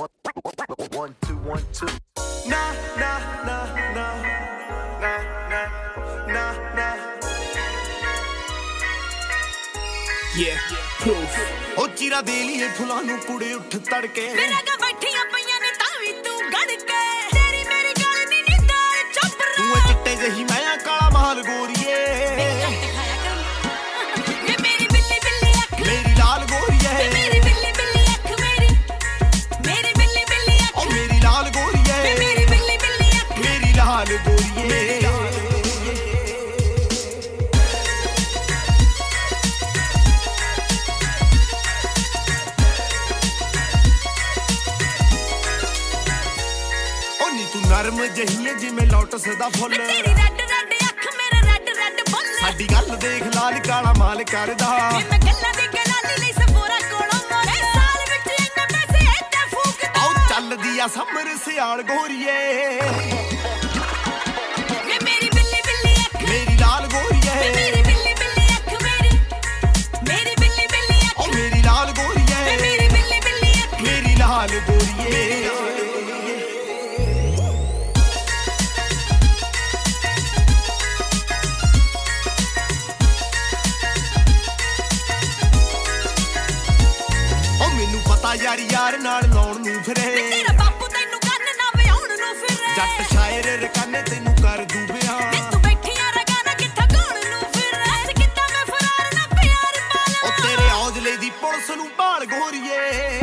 One, two, 1, 2. Nah, nah, nah, nah, nah, nah, nah, nah. Yeah, proof. O chira de liye फुलां नू कुड़े उठ तड़के मेरा का बैठियां पईयां ने तावी तू गड़ के तेरी मेरी गल नी निदार चपरा तू चिट्टे जही मैं काला महल गोरीए वे मेरी बिल्ली बिल्ली अख मेरी लाल गोरीए मेरी बिल्ली बिल्ली अख मेरी बिल्ली बिल्ली अख ओ मेरी लाल गोरीए मेरी बिल्ली बिल्ली अख मेरी लाल गोरीए नरम जही जिमें लोटस दा फुल तेरी रैड रैड अख मेरा रैड रैड फुल साडी गल देख लाल काला माल करदा मैं गल्ला दी गलाली लई सफोरा कोलों मोरे साल विच इन्ने पैसे ऐते फूकदा आओ चलदी आ समर सियाल गोरीए वे मेरी बिल्ली बिल्ली अख मेरी लाल गोरीए मेरी बिल्ली बिल्ली अख मेरी बिल्ली बिल्ली अख ओ मेरी लाल गोरीए मेरी बिल्ली बिल्ली अख मेरी लाल गोरीए यार यार नाल लाउण नू फिरे तेरा बापू तैनू गन ना वयाउण नू फिरे जट शायर रकाने तैनू कर दूं बियान तू बैठियां रगाना किथा गाउण नू फिरे ऐस किता मैं फरार ना प्यार पाला ओ तेरे औजले दी पुलिस नू भाल गोरीए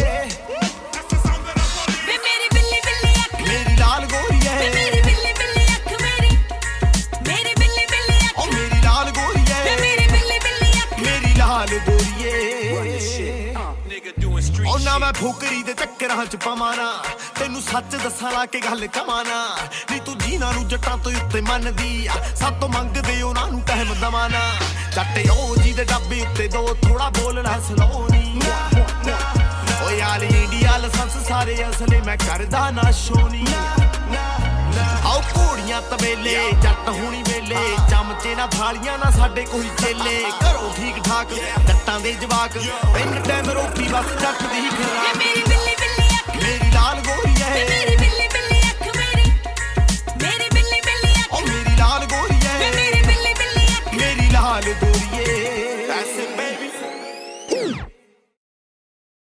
वे मेरी बिल्ली बिल्ली अख मेरी लाल गोरीए मेरी बिल्ली बिल्ली अख मेरी बिल्ली बिल्ली अख ओ मेरी लाल गोरीए मेरी बिल्ली बिल्ली अख मेरी लाल गोरीए ओ ना मैं फुकरी दे चक्करां च पवां ना तैनू सच दस्सां ला के गल कवां ना नी तू जीना नू जट्टां तो उत्ते मनदी आ सब तो मंगदे उन्हां नू कहम दवां ना जट्ट ओ जी दे डब्बे उत्ते दो थोड़ा बोलना स्लो नी ओ यार इंडिया लाइसेंस सारे असले मैं करदा ना शोनी आओ घोड़ियां तबेले जट होनी वेले चमचे ना थालियां ना साडे कोई चेले घरों ठीक ठाक जट्टां दे जवाक तीन टाइम रोटी बस जट दी खराक मेरी बिल्ली बिल्ली अख मेरी लाल गोरीए मेरी बिल्ली